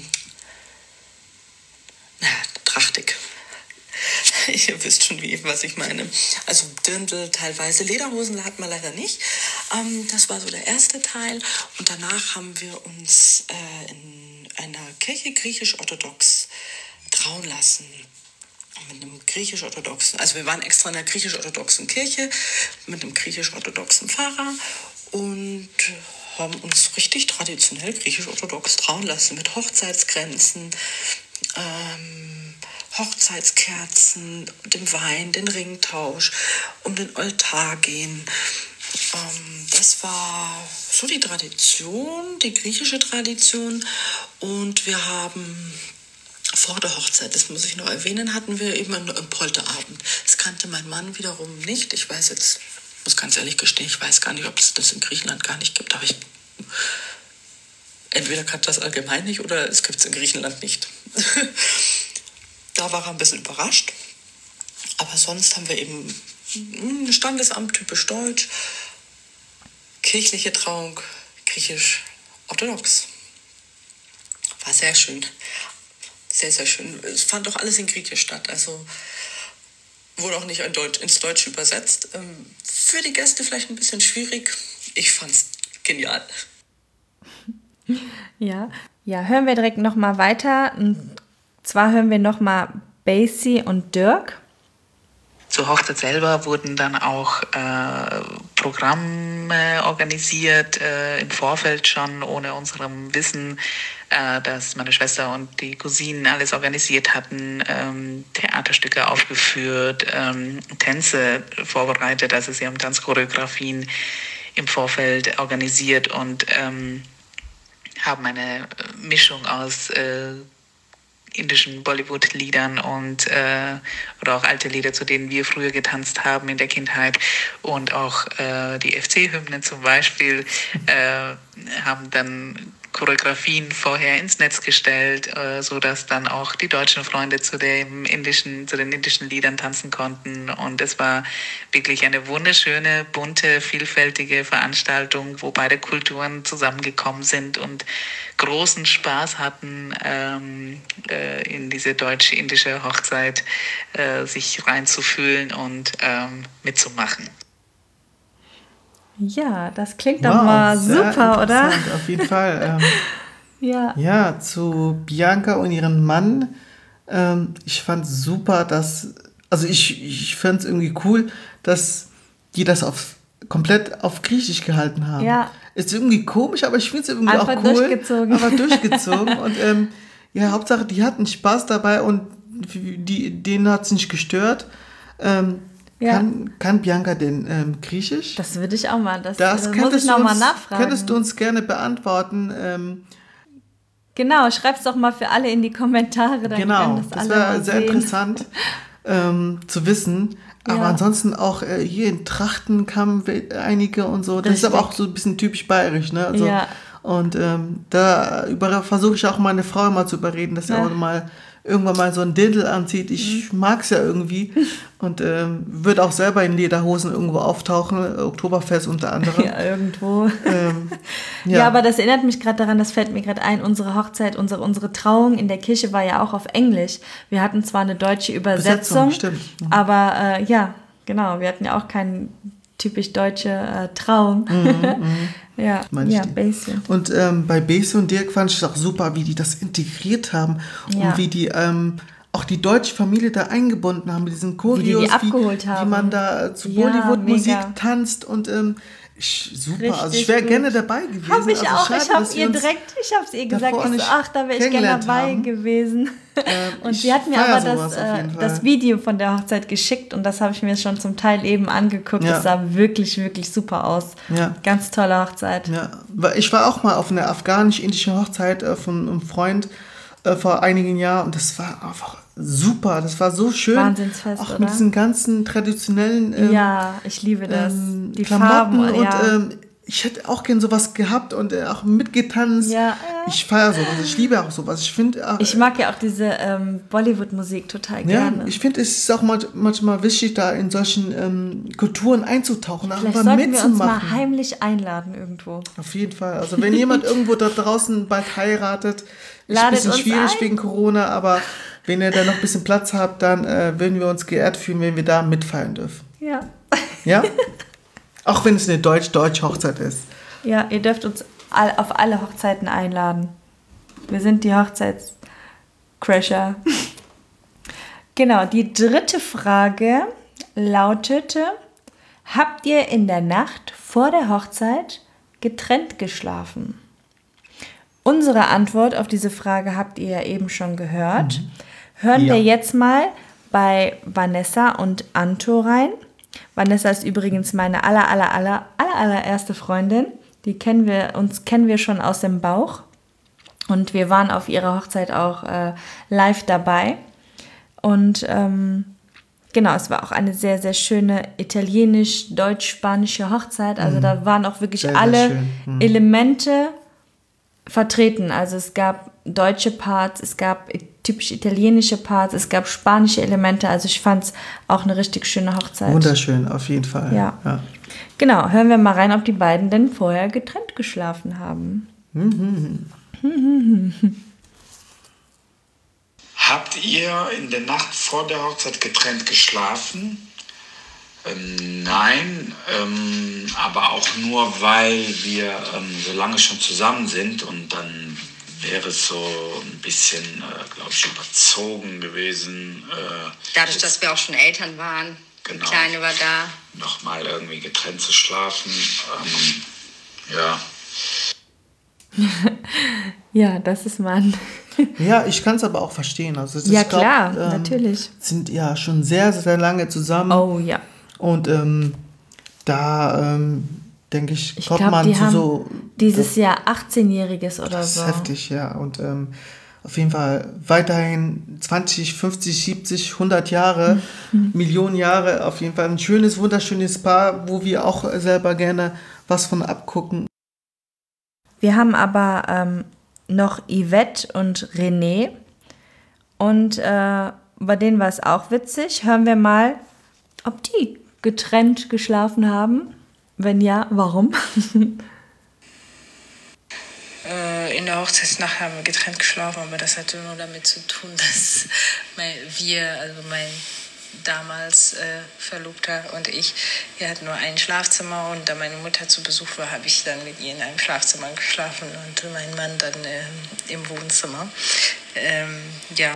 na, trachtig. Ihr wisst schon, wie, was ich meine. Also Dirndl teilweise. Lederhosen hatten wir leider nicht. Ähm, das war so der erste Teil. Und danach haben wir uns äh, in einer Kirche griechisch-orthodox trauen lassen. Mit einem griechisch-orthodoxen, also wir waren extra in einer griechisch-orthodoxen Kirche mit einem griechisch-orthodoxen Pfarrer und haben uns richtig traditionell griechisch-orthodox trauen lassen mit Hochzeitsgrenzen, ähm, Hochzeitskerzen, dem Wein, den Ringtausch, um den Altar gehen. Ähm, das war so die Tradition, die griechische Tradition. Und wir haben vor der Hochzeit, das muss ich noch erwähnen, hatten wir eben einen, einen Polterabend. Das kannte mein Mann wiederum nicht. Ich weiß jetzt, muss ganz ehrlich gestehen, ich weiß gar nicht, ob es das in Griechenland gar nicht gibt. Aber ich, entweder kannte das allgemein nicht oder es gibt es in Griechenland nicht. Da war er ein bisschen überrascht. Aber sonst haben wir eben ein Standesamt, typisch deutsch, kirchliche Trauung, griechisch-orthodox. War sehr schön. Sehr, sehr schön. Es fand auch alles in Griechisch statt. Also wurde auch nicht in Deutsch, ins Deutsche übersetzt. Für die Gäste vielleicht ein bisschen schwierig. Ich fand's genial. Ja, ja, hören wir direkt nochmal weiter. Und zwar hören wir nochmal Basie und Dirk. Zur Hochzeit selber wurden dann auch äh, Programme organisiert, äh, im Vorfeld schon, ohne unserem Wissen, äh, dass meine Schwester und die Cousinen alles organisiert hatten, ähm, Theaterstücke aufgeführt, ähm, Tänze vorbereitet, also sie haben Tanzchoreografien im Vorfeld organisiert und ähm, haben eine Mischung aus äh, indischen Bollywood-Liedern und äh, oder auch alte Lieder, zu denen wir früher getanzt haben in der Kindheit und auch äh, die F C-Hymnen zum Beispiel äh, haben dann Choreografien vorher ins Netz gestellt, äh, so dass dann auch die deutschen Freunde zu dem indischen, zu den indischen Liedern tanzen konnten und es war wirklich eine wunderschöne, bunte, vielfältige Veranstaltung, wo beide Kulturen zusammengekommen sind und großen Spaß hatten, ähm, äh, in diese deutsch-indische Hochzeit äh, sich reinzufühlen und ähm, mitzumachen. Ja, das klingt doch Wow, mal sehr super, oder? Auf jeden Fall. Ähm, ja. ja, zu Bianca und ihrem Mann. Ähm, ich fand super, dass, also ich, ich fand es irgendwie cool, dass die das auf komplett auf Griechisch gehalten haben. Ja. Ist irgendwie komisch, aber ich finde es irgendwie Einfach auch cool. durchgezogen. Aber durchgezogen. Und ähm, ja, Hauptsache, die hatten Spaß dabei und die, denen hat es nicht gestört. Ähm, ja. kann, kann Bianca denn ähm, Griechisch? Das würde ich auch mal. Das, das, das muss ich nochmal nachfragen. Könntest du uns gerne beantworten? Ähm, genau, schreib's doch mal für alle in die Kommentare. Dann genau, das, das wäre sehr sehen. interessant ähm, zu wissen. Aber ja. ansonsten auch äh, hier in Trachten kamen einige und so. Das Richtig. Ist aber auch so ein bisschen typisch bayerisch, ne? Also, ja. Und ähm, da versuche ich auch meine Frau immer zu überreden, dass sie ja. auch mal irgendwann mal so ein Dirndl anzieht. Ich mhm. mag es ja irgendwie und ähm, würde auch selber in Lederhosen irgendwo auftauchen, Oktoberfest unter anderem. Ja, irgendwo. Ähm, ja. ja, aber das erinnert mich gerade daran, das fällt mir gerade ein, unsere Hochzeit, unsere, unsere Trauung in der Kirche war ja auch auf Englisch. Wir hatten zwar eine deutsche Übersetzung, Besetzung, stimmt. Mhm. aber äh, ja, genau, wir hatten ja auch keine typisch deutsche äh, Trauung. Mhm, ja, ja Base. Und ähm, bei Base und Dirk fand ich es auch super, wie die das integriert haben ja. und wie die ähm, auch die deutsche Familie da eingebunden haben mit diesen Choreos, wie, die die abgeholt wie, haben. wie man da zu Bollywood-Musik ja, tanzt und ähm, ich, super, Richtig also ich wäre gerne dabei gewesen. Hab ich also auch, schade, ich habe ihr direkt, ich habe es ihr gesagt, ich so, ach, da wäre ich gerne dabei haben. gewesen. Ähm, und sie hat mir aber das, äh, das Video von der Hochzeit geschickt und das habe ich mir schon zum Teil eben angeguckt. Ja. Das sah wirklich, wirklich super aus. Ja. Ganz tolle Hochzeit. Ja. Ich war auch mal auf einer afghanisch-indischen Hochzeit äh, von einem Freund äh, vor einigen Jahren und das war einfach super, das war so schön. Wahnsinnsfest, auch oder? Mit diesen ganzen traditionellen ähm, ja, ich liebe das. Ähm, die Klamotten Farben und ja. ähm, ich hätte auch gern sowas gehabt und äh, auch mitgetanzt. Ja, ja. Ich feiere sowas, ich liebe auch sowas. Ich, find, äh, ich mag ja auch diese ähm, Bollywood-Musik total gerne. Ja, ich finde, es ist auch manchmal wichtig, da in solchen ähm, Kulturen einzutauchen. Vielleicht sollten wir uns mal heimlich einladen irgendwo. Auf jeden Fall. Also wenn jemand irgendwo da draußen bald heiratet, ist ein bisschen schwierig ein. wegen Corona, aber wenn ihr da noch ein bisschen Platz habt, dann äh, würden wir uns geehrt fühlen, wenn wir da mitfeiern dürfen. Ja. Ja? Auch wenn es eine deutsch-deutsche Hochzeit ist. Ja, ihr dürft uns all, auf alle Hochzeiten einladen. Wir sind die Hochzeitscrasher. Genau, die dritte Frage lautete: Habt ihr in der Nacht vor der Hochzeit getrennt geschlafen? Unsere Antwort auf diese Frage habt ihr ja eben schon gehört. Mhm. Hören ja. wir jetzt mal bei Vanessa und Anto rein. Vanessa ist übrigens meine aller, aller, aller, aller, allererste Freundin. Die kennen wir, uns kennen wir schon aus dem Bauch. Und wir waren auf ihrer Hochzeit auch äh, live dabei. Und ähm, genau, es war auch eine sehr, sehr schöne italienisch-deutsch-spanische Hochzeit. Also mhm. da waren auch wirklich sehr, alle sehr mhm. Elemente vertreten. Also es gab deutsche Parts, es gab typisch italienische Parts, es gab spanische Elemente. Also ich fand es auch eine richtig schöne Hochzeit. Wunderschön, auf jeden Fall. Ja. ja. Genau, hören wir mal rein, ob die beiden denn vorher getrennt geschlafen haben. Mhm. Habt ihr in der Nacht vor der Hochzeit getrennt geschlafen? Ähm, nein, ähm, aber auch nur, weil wir ähm, so lange schon zusammen sind und dann wäre es so ein bisschen, äh, glaube ich, überzogen gewesen. Äh, Dadurch, dass wir auch schon Eltern waren, genau, die Kleine war da. Nochmal irgendwie getrennt zu schlafen, ähm, ja. Ja, das ist Mann. Ja, ich kann es aber auch verstehen. Also das ja, ist, glaub, klar, ähm, natürlich. Sind ja schon sehr, sehr lange zusammen. Oh, ja. Und ähm, da, ähm, denke ich, ich kommt glaub, man die zu haben so... dieses das, Jahr achtzehnjähriges oder das so. Das ist heftig, ja. Und ähm, auf jeden Fall weiterhin zwanzig, fünfzig, siebzig, hundert Jahre, mhm. Millionen Jahre. Auf jeden Fall ein schönes, wunderschönes Paar, wo wir auch selber gerne was von abgucken. Wir haben aber ähm, noch Yvette und René. Und äh, bei denen war es auch witzig. Hören wir mal, ob die getrennt geschlafen haben. Wenn ja, warum? äh, in der Hochzeitsnacht haben wir getrennt geschlafen, aber das hatte nur damit zu tun, dass mein, wir, also mein damals äh, Verlobter und ich, wir hatten nur ein Schlafzimmer und da meine Mutter zu Besuch war, habe ich dann mit ihr in einem Schlafzimmer geschlafen und mein Mann dann äh, im Wohnzimmer. Ähm, ja.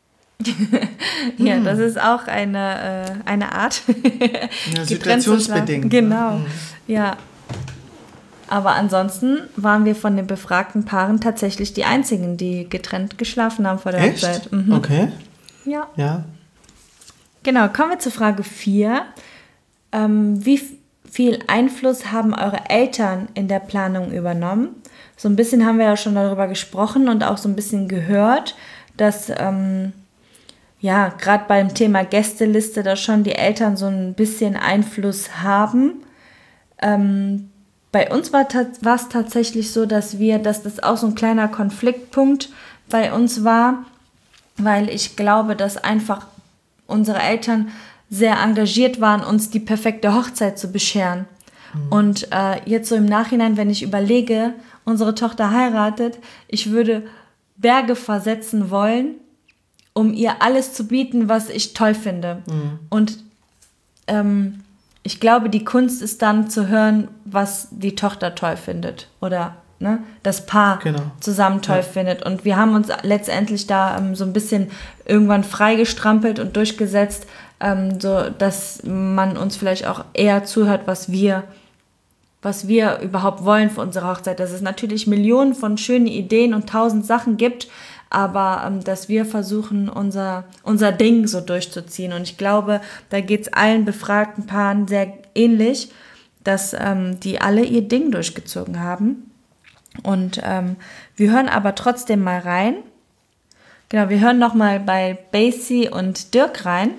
Ja, das ist auch eine, äh, eine Art. Ja, situationsbedingt. Genau, mhm. ja. Aber ansonsten waren wir von den befragten Paaren tatsächlich die einzigen, die getrennt geschlafen haben vor der Echt? Hochzeit. Mhm. Okay. Ja. Ja. Genau, kommen wir zur Frage vier. Ähm, wie viel Einfluss haben eure Eltern in der Planung übernommen? So ein bisschen haben wir ja schon darüber gesprochen und auch so ein bisschen gehört, dass ähm, ja gerade beim Thema Gästeliste da schon die Eltern so ein bisschen Einfluss haben. Ähm, bei uns war es tatsächlich so, dass wir, dass das auch so ein kleiner Konfliktpunkt bei uns war, weil ich glaube, dass einfach unsere Eltern sehr engagiert waren, uns die perfekte Hochzeit zu bescheren. Mhm. Und äh, jetzt so im Nachhinein, wenn ich überlege, unsere Tochter heiratet, ich würde Berge versetzen wollen, um ihr alles zu bieten, was ich toll finde. Mhm. Und ähm, ich glaube, die Kunst ist dann zu hören, was die Tochter toll findet oder ne, das Paar genau. zusammen toll ja. findet. Und wir haben uns letztendlich da ähm, so ein bisschen irgendwann freigestrampelt und durchgesetzt, ähm, so dass man uns vielleicht auch eher zuhört, was wir, was wir überhaupt wollen für unsere Hochzeit. Dass es natürlich Millionen von schönen Ideen und tausend Sachen gibt, aber ähm, dass wir versuchen, unser, unser Ding so durchzuziehen. Und ich glaube, da geht es allen befragten Paaren sehr ähnlich, dass ähm, die alle ihr Ding durchgezogen haben. Und ähm, wir hören aber trotzdem mal rein. Genau, wir hören nochmal bei Basie und Dirk rein,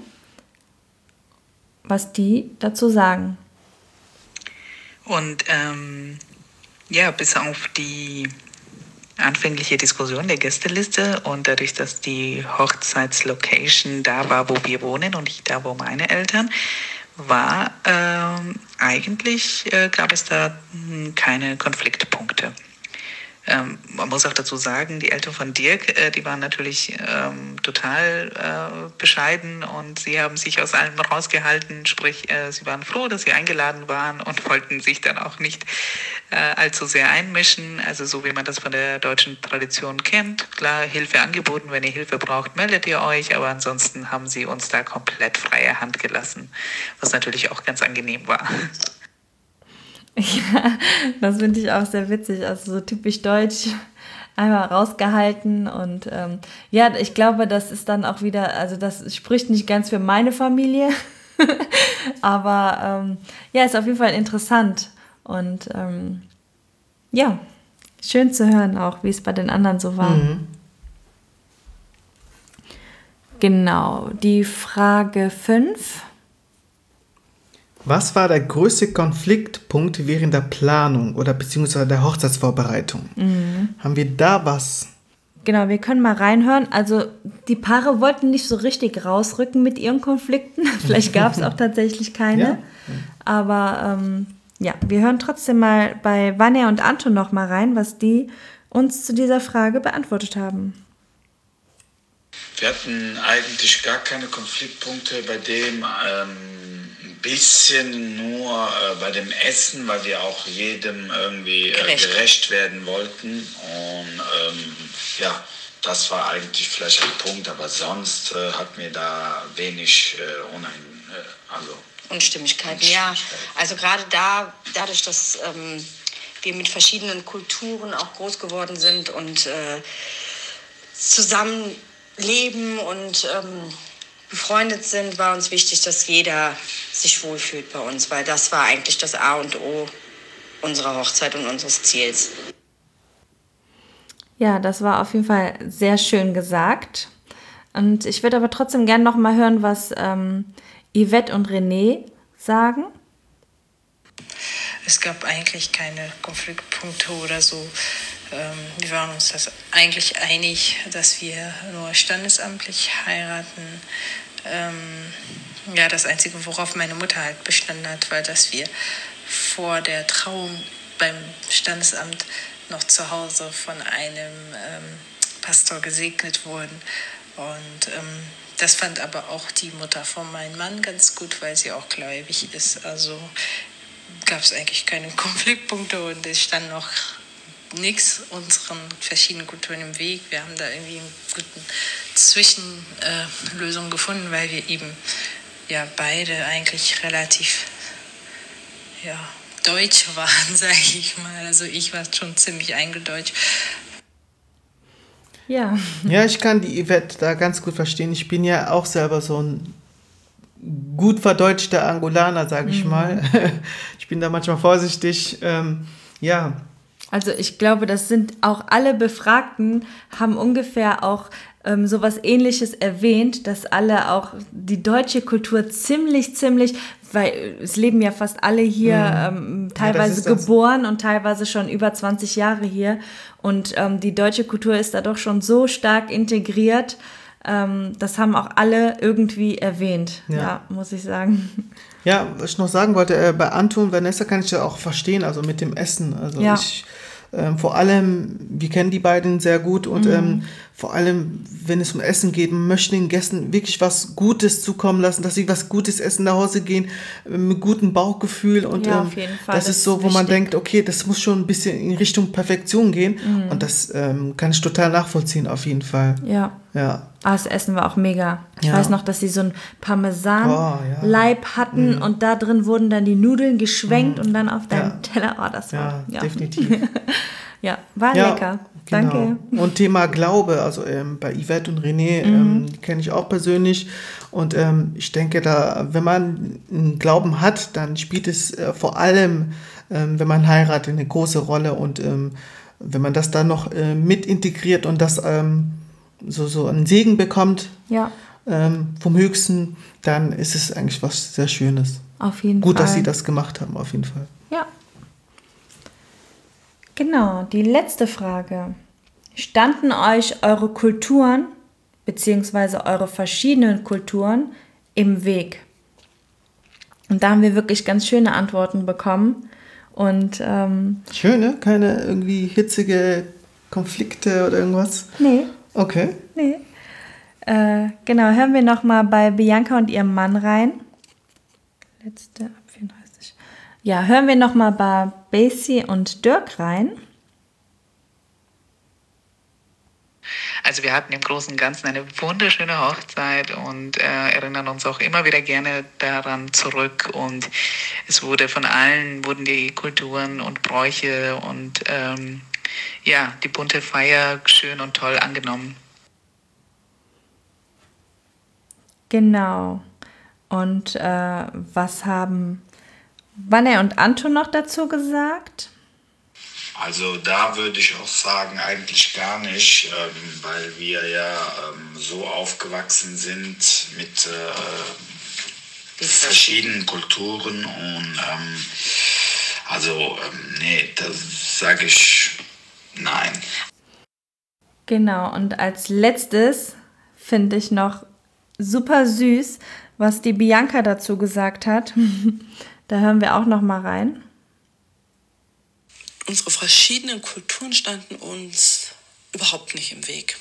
was die dazu sagen. Und ähm, ja, bis auf die anfängliche Diskussion der Gästeliste und dadurch, dass die Hochzeitslocation da war, wo wir wohnen und nicht da, wo meine Eltern, war ähm, eigentlich, äh, gab es da mh, keine Konfliktpunkte. Ähm, man muss auch dazu sagen, die Eltern von Dirk, äh, die waren natürlich ähm, total äh, bescheiden und sie haben sich aus allem rausgehalten, sprich, äh, sie waren froh, dass sie eingeladen waren und wollten sich dann auch nicht äh, allzu sehr einmischen, also so wie man das von der deutschen Tradition kennt. Klar, Hilfe angeboten, wenn ihr Hilfe braucht, meldet ihr euch, aber ansonsten haben sie uns da komplett freie Hand gelassen, was natürlich auch ganz angenehm war. Ja, das finde ich auch sehr witzig, also so typisch deutsch, einmal rausgehalten und ähm, ja, ich glaube, das ist dann auch wieder, also das spricht nicht ganz für meine Familie, aber ähm, ja, ist auf jeden Fall interessant und ähm, ja, schön zu hören auch, wie es bei den anderen so war. Mhm. Genau, die Frage fünf. Was war der größte Konfliktpunkt während der Planung oder beziehungsweise der Hochzeitsvorbereitung? Mhm. Haben wir da was? Genau, wir können mal reinhören. Also die Paare wollten nicht so richtig rausrücken mit ihren Konflikten. Vielleicht gab es auch tatsächlich keine. Ja. Aber ähm, ja, wir hören trotzdem mal bei Vanja und Anton noch mal rein, was die uns zu dieser Frage beantwortet haben. Wir hatten eigentlich gar keine Konfliktpunkte bei dem, ähm, ein bisschen nur äh, bei dem Essen, weil wir auch jedem irgendwie äh, gerecht. gerecht werden wollten. Und ähm, ja, das war eigentlich vielleicht ein Punkt, aber sonst äh, hat mir da wenig äh, unein, äh, also Unstimmigkeiten. Unstimmigkeiten, ja. Also gerade da, dadurch, dass ähm, wir mit verschiedenen Kulturen auch groß geworden sind und äh, zusammen leben und ähm, befreundet sind, war uns wichtig, dass jeder sich wohlfühlt bei uns, weil das war eigentlich das A und O unserer Hochzeit und unseres Ziels. Ja, das war auf jeden Fall sehr schön gesagt. Und ich würde aber trotzdem gerne noch mal hören, was ähm, Yvette und René sagen. Es gab eigentlich keine Konfliktpunkte oder so. Wir waren uns das eigentlich einig, dass wir nur standesamtlich heiraten. Ähm, ja, das Einzige, worauf meine Mutter halt bestanden hat, war, dass wir vor der Trauung beim Standesamt noch zu Hause von einem ähm, Pastor gesegnet wurden. Und ähm, das fand aber auch die Mutter von meinem Mann ganz gut, weil sie auch gläubig ist. Also gab es eigentlich keine Konfliktpunkte und es stand noch nichts unseren verschiedenen Kulturen im Weg. Wir haben da irgendwie eine gute Zwischenlösung äh, gefunden, weil wir eben ja beide eigentlich relativ ja, deutsch waren, sage ich mal. Also ich war schon ziemlich eingedeutscht. Ja. Ja, ich kann die Yvette da ganz gut verstehen. Ich bin ja auch selber so ein gut verdeutschter Angolaner, sage ich mhm. mal. Ich bin da manchmal vorsichtig. Ähm, ja. Also ich glaube, das sind auch alle Befragten, haben ungefähr auch ähm, sowas Ähnliches erwähnt, dass alle auch die deutsche Kultur ziemlich, ziemlich, weil es leben ja fast alle hier, mhm. ähm, teilweise ja, geboren und teilweise schon über zwanzig Jahre hier. Und ähm, die deutsche Kultur ist da doch schon so stark integriert. Ähm, das haben auch alle irgendwie erwähnt, ja, ja muss ich sagen. Ja, was ich noch sagen wollte, äh, bei Anton und Vanessa kann ich ja auch verstehen, also mit dem Essen. Also ja. ich, ähm, vor allem, wir kennen die beiden sehr gut und mhm. ähm, vor allem, wenn es um Essen geht, man möchte den Gästen wirklich was Gutes zukommen lassen, dass sie was Gutes essen, nach Hause gehen, mit gutem Bauchgefühl und ja, ähm, auf jeden Fall. das, das ist so, wo wichtig. Man denkt, okay, das muss schon ein bisschen in Richtung Perfektion gehen mhm. und das ähm, kann ich total nachvollziehen, auf jeden Fall. Ja. Ja. Ah, das Essen war auch mega. Ich ja. weiß noch, dass sie so ein Parmesan-Leib oh, ja. hatten mm. und da drin wurden dann die Nudeln geschwenkt mm. und dann auf deinem ja. Teller. Oh, das war... Ja, ja. definitiv. Ja, war ja, lecker. Genau. Danke. Und Thema Glaube, also ähm, bei Yvette und René, mhm. ähm, die kenne ich auch persönlich und ähm, ich denke, da, wenn man einen Glauben hat, dann spielt es äh, vor allem, ähm, wenn man heiratet, eine große Rolle und ähm, wenn man das dann noch äh, mit integriert und das ähm, so, so einen Segen bekommt ja. ähm, vom Höchsten, dann ist es eigentlich was sehr Schönes. Auf jeden Gut, Fall. dass sie das gemacht haben, auf jeden Fall. Ja. Genau, die letzte Frage. Standen euch eure Kulturen beziehungsweise eure verschiedenen Kulturen im Weg? Und da haben wir wirklich ganz schöne Antworten bekommen. Und, ähm, Schöne? Keine irgendwie hitzige Konflikte oder irgendwas? Nee. Okay. Nee. Äh, genau, hören wir nochmal bei Bianca und ihrem Mann rein. Letzte ab vierunddreißig. Ja, hören wir nochmal bei Basie und Dirk rein. Also wir hatten im Großen und Ganzen eine wunderschöne Hochzeit und äh, erinnern uns auch immer wieder gerne daran zurück. Und es wurde von allen, wurden die Kulturen und Bräuche und ähm, ja, die bunte Feier schön und toll angenommen. Genau. Und äh, was haben Vanne und Anton noch dazu gesagt? Also da würde ich auch sagen, eigentlich gar nicht, ähm, weil wir ja ähm, so aufgewachsen sind mit äh, verschiedenen Kulturen und ähm, also ähm, nee, das sage ich nein. Genau, und als letztes finde ich noch super süß, was die Bianca dazu gesagt hat. Da hören wir auch noch mal rein. Unsere verschiedenen Kulturen standen uns überhaupt nicht im Weg.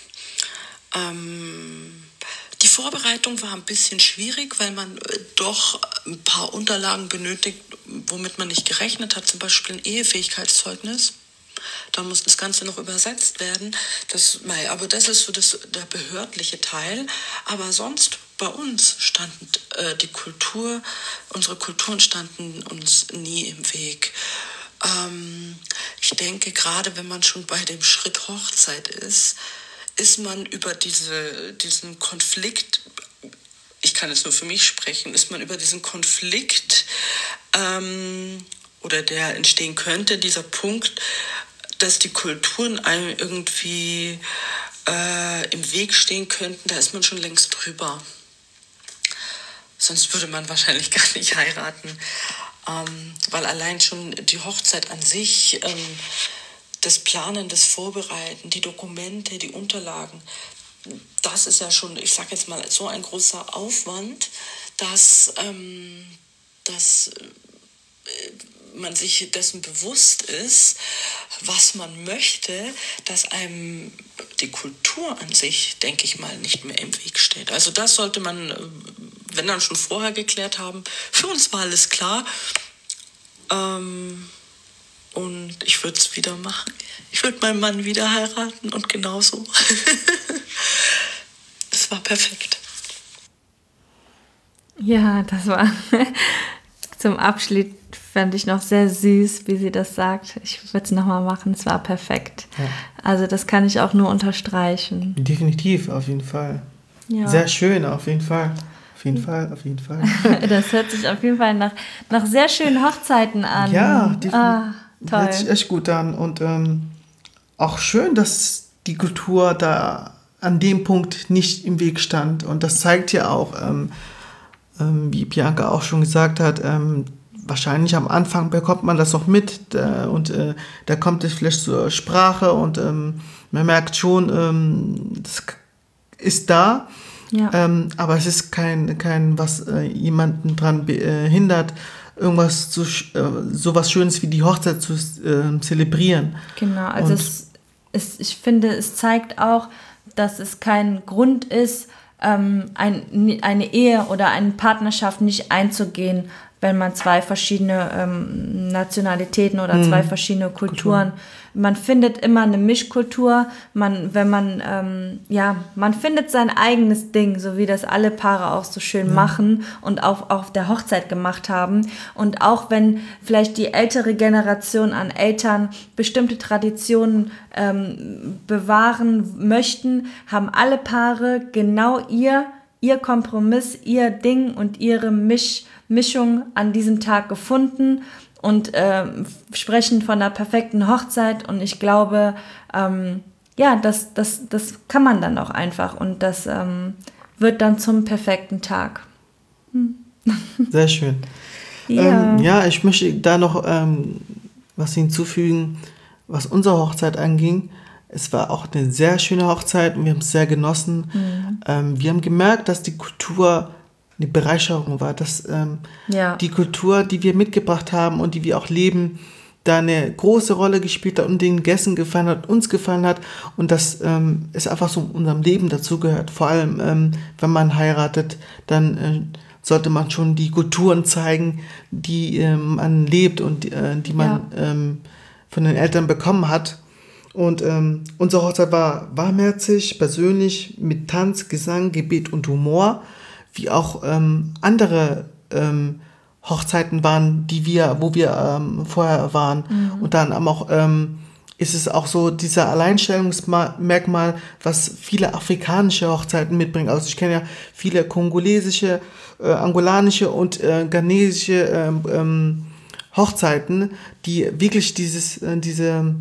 Ähm, die Vorbereitung war ein bisschen schwierig, weil man äh, doch ein paar Unterlagen benötigt, womit man nicht gerechnet hat, zum Beispiel ein Ehefähigkeitszeugnis. Dann muss das Ganze noch übersetzt werden. Das, aber das ist so das, der behördliche Teil. Aber sonst bei uns stand äh, die Kultur, unsere Kulturen standen uns nie im Weg. Ähm, ich denke, gerade wenn man schon bei dem Schritt Hochzeit ist, ist man über diese, diesen Konflikt, ich kann jetzt nur für mich sprechen, ist man über diesen Konflikt ähm, oder der entstehen könnte, dieser Punkt, dass die Kulturen einem irgendwie äh, im Weg stehen könnten, da ist man schon längst drüber. Sonst würde man wahrscheinlich gar nicht heiraten. Ähm, weil allein schon die Hochzeit an sich, ähm, das Planen, das Vorbereiten, die Dokumente, die Unterlagen, das ist ja schon, ich sage jetzt mal, so ein großer Aufwand, dass, ähm, dass äh, man sich dessen bewusst ist, was man möchte, dass einem die Kultur an sich, denke ich mal, nicht mehr im Weg steht. Also das sollte man, wenn dann schon vorher geklärt haben. Für uns war alles klar. Ähm, und ich würde es wieder machen. Ich würde meinen Mann wieder heiraten und genauso. Das war perfekt. Ja, das war zum Abschluss, fand ich noch sehr süß, wie sie das sagt. Ich würde es nochmal machen, es war perfekt. Also das kann ich auch nur unterstreichen. Definitiv, auf jeden Fall. Ja. Sehr schön, auf jeden Fall. Auf jeden Fall, auf jeden Fall. Das hört sich auf jeden Fall nach, nach sehr schönen Hochzeiten an. Ja, definitiv. Ah, toll. Hört sich echt gut an. Und ähm, auch schön, dass die Kultur da an dem Punkt nicht im Weg stand. Und das zeigt ja auch, ähm, ähm, wie Bianca auch schon gesagt hat, ähm, wahrscheinlich am Anfang bekommt man das noch mit äh, und äh, da kommt es vielleicht zur Sprache und ähm, man merkt schon, ähm, das ist da, Ja. ähm, aber es ist kein, kein was äh, jemanden daran äh, hindert, irgendwas zu, äh, sowas Schönes wie die Hochzeit zu äh, zelebrieren. Genau, also es, es, ich finde, es zeigt auch, dass es kein Grund ist, ähm, ein, eine Ehe oder eine Partnerschaft nicht einzugehen, wenn man zwei verschiedene ähm, Nationalitäten oder mhm. zwei verschiedene Kulturen, Kultur. Man findet immer eine Mischkultur, man, wenn man, ähm, ja, man findet sein eigenes Ding, so wie das alle Paare auch so schön ja. machen und auch auf der Hochzeit gemacht haben. Und auch wenn vielleicht die ältere Generation an Eltern bestimmte Traditionen ähm, bewahren möchten, haben alle Paare genau ihr, ihr Kompromiss, ihr Ding und ihre Misch Mischung an diesem Tag gefunden und äh, sprechen von einer perfekten Hochzeit und ich glaube, ähm, ja, das, das, das kann man dann auch einfach und das ähm, wird dann zum perfekten Tag. Hm. Sehr schön. Ja. Ähm, ja, ich möchte da noch ähm, was hinzufügen, was unsere Hochzeit anging. Es war auch eine sehr schöne Hochzeit und wir haben es sehr genossen. Mhm. Ähm, wir haben gemerkt, dass die Kultur eine Bereicherung war, dass ähm, ja. die Kultur, die wir mitgebracht haben und die wir auch leben, da eine große Rolle gespielt hat und den Gästen gefallen hat, uns gefallen hat und dass ähm, es einfach so in unserem Leben dazugehört. Vor allem, ähm, wenn man heiratet, dann äh, sollte man schon die Kulturen zeigen, die äh, man lebt und äh, die man ja. ähm, von den Eltern bekommen hat. Und ähm, unsere Hochzeit war warmherzig, persönlich, mit Tanz, Gesang, Gebet und Humor, wie auch ähm, andere ähm, Hochzeiten waren, die wir, wo wir ähm, vorher waren. Mhm. Und dann auch ähm, ist es auch so dieser Alleinstellungsmerkmal, was viele afrikanische Hochzeiten mitbringen. Also ich kenne ja viele kongolesische, äh, angolanische und äh, ghanesische ähm, ähm, Hochzeiten, die wirklich dieses, äh, diese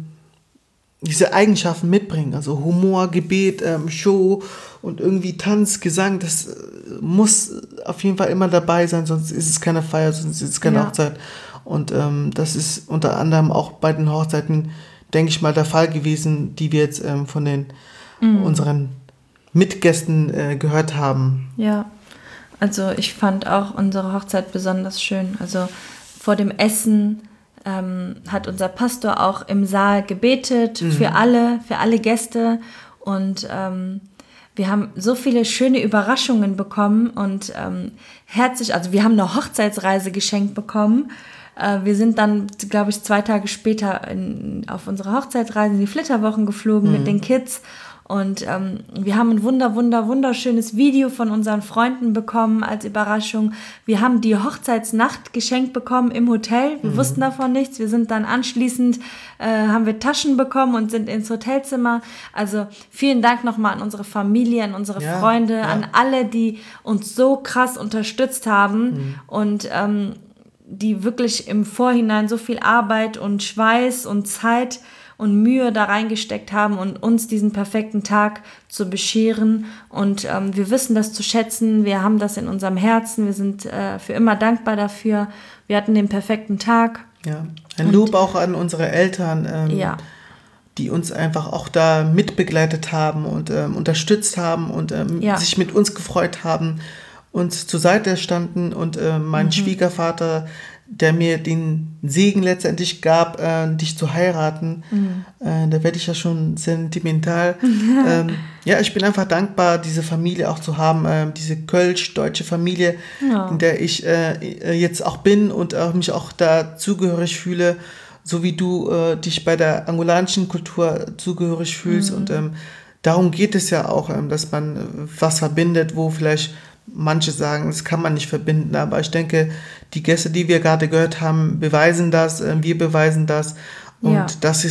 diese Eigenschaften mitbringen, also Humor, Gebet, ähm, Show und irgendwie Tanz, Gesang, das muss auf jeden Fall immer dabei sein, sonst ist es keine Feier, sonst ist es keine ja. Hochzeit. Und ähm, das ist unter anderem auch bei den Hochzeiten, denke ich mal, der Fall gewesen, die wir jetzt ähm, von den mhm. unseren Mitgästen äh, gehört haben. Ja, also ich fand auch unsere Hochzeit besonders schön. Also vor dem Essen Ähm, hat unser Pastor auch im Saal gebetet mhm. für alle, für alle Gäste und ähm, wir haben so viele schöne Überraschungen bekommen und ähm, herzlich, also wir haben eine Hochzeitsreise geschenkt bekommen. Äh, wir sind dann, glaube ich, zwei Tage später in, auf unsere Hochzeitsreise in die Flitterwochen geflogen mhm. mit den Kids. Und ähm, wir haben ein wunder, wunder, wunderschönes Video von unseren Freunden bekommen als Überraschung. Wir haben die Hochzeitsnacht geschenkt bekommen im Hotel. Wir mhm. wussten davon nichts. Wir sind dann anschließend, äh, haben wir Taschen bekommen und sind ins Hotelzimmer. Also vielen Dank nochmal an unsere Familie, an unsere ja, Freunde, ja. an alle, die uns so krass unterstützt haben mhm. und ähm, die wirklich im Vorhinein so viel Arbeit und Schweiß und Zeit und Mühe da reingesteckt haben und uns diesen perfekten Tag zu bescheren. Und ähm, wir wissen das zu schätzen, wir haben das in unserem Herzen, wir sind äh, für immer dankbar dafür. Wir hatten den perfekten Tag. Ja, ein Lob auch an unsere Eltern, ähm, ja. die uns einfach auch da mitbegleitet haben und ähm, unterstützt haben und ähm, ja. sich mit uns gefreut haben, uns zur Seite standen. Und äh, mein mhm. Schwiegervater, der mir den Segen letztendlich gab, äh, dich zu heiraten. Mhm. Äh, da werde ich ja schon sentimental. ähm, ja, ich bin einfach dankbar, diese Familie auch zu haben, äh, diese kölsch-deutsche Familie, ja. in der ich äh, jetzt auch bin und auch mich auch da zugehörig fühle, so wie du äh, dich bei der angolanischen Kultur zugehörig fühlst. Mhm. Und ähm, darum geht es ja auch, ähm, dass man was verbindet, wo vielleicht manche sagen, das kann man nicht verbinden, aber ich denke, die Gäste, die wir gerade gehört haben, beweisen das, wir beweisen das und ja. das ist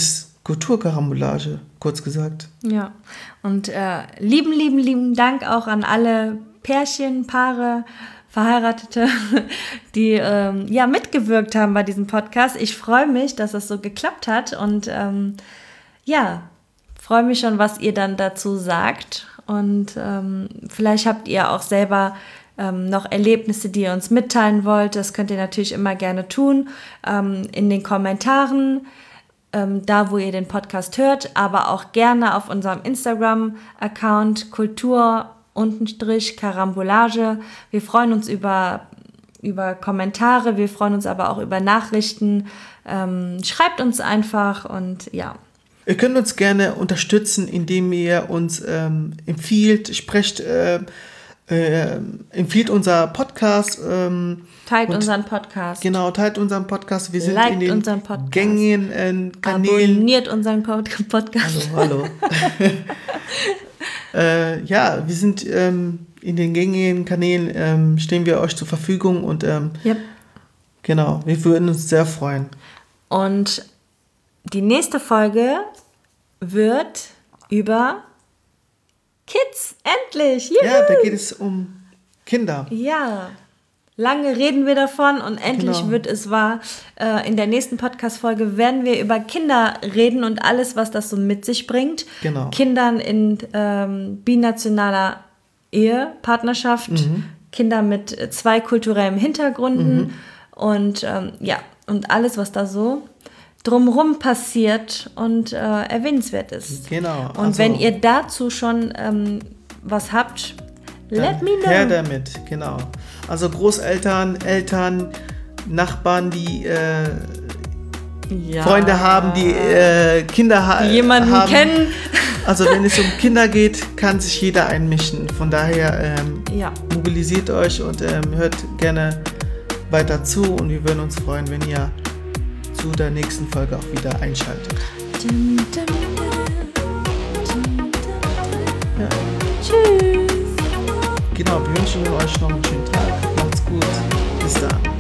Kulturkarambolage, kurz gesagt. Ja, und äh, lieben, lieben, lieben Dank auch an alle Pärchen, Paare, Verheiratete, die ähm, ja mitgewirkt haben bei diesem Podcast. Ich freue mich, dass es so geklappt hat und ähm, ja, freue mich schon, was ihr dann dazu sagt. Und ähm, vielleicht habt ihr auch selber ähm, noch Erlebnisse, die ihr uns mitteilen wollt. Das könnt ihr natürlich immer gerne tun, ähm, in den Kommentaren, ähm, da wo ihr den Podcast hört, aber auch gerne auf unserem Instagram-Account Kultur-Karambolage. Wir freuen uns über, über Kommentare, wir freuen uns aber auch über Nachrichten. Ähm, schreibt uns einfach und ja. Ihr könnt uns gerne unterstützen, indem ihr uns ähm, empfiehlt, sprecht, äh, äh, empfiehlt unser Podcast. Ähm, teilt unseren Podcast. Genau, teilt unseren Podcast. Wir sind Liked in den unseren Podcast. gängigen äh, Kanälen. Abonniert unseren Podcast. Hallo, hallo. äh, ja, wir sind ähm, in den gängigen Kanälen, ähm, stehen wir euch zur Verfügung und ähm, yep. Genau, wir würden uns sehr freuen. Und die nächste Folge wird über Kids, endlich! Juhu! Ja, da geht es um Kinder. Ja, lange reden wir davon und endlich genau. wird es wahr. Äh, in der nächsten Podcast-Folge werden wir über Kinder reden und alles, was das so mit sich bringt. Genau. Kindern in ähm, binationaler Ehe, Partnerschaft, mhm. Kinder mit zwei kulturellen Hintergründen mhm. und ähm, ja, und alles, was da so drumherum passiert und äh, erwähnenswert ist. Genau. Und also, wenn ihr dazu schon ähm, was habt, let me know. Her damit, genau. Also Großeltern, Eltern, Nachbarn, die äh, ja. Freunde haben, die äh, Kinder ha- die jemanden haben. kennen. Also wenn es um Kinder geht, kann sich jeder einmischen. Von daher ähm, ja. mobilisiert euch und ähm, hört gerne weiter zu und wir würden uns freuen, wenn ihr zu der nächsten Folge auch wieder einschaltet. Ja. Tschüss. Genau, wir wünschen euch noch einen schönen Tag. Macht's gut. Bis dann.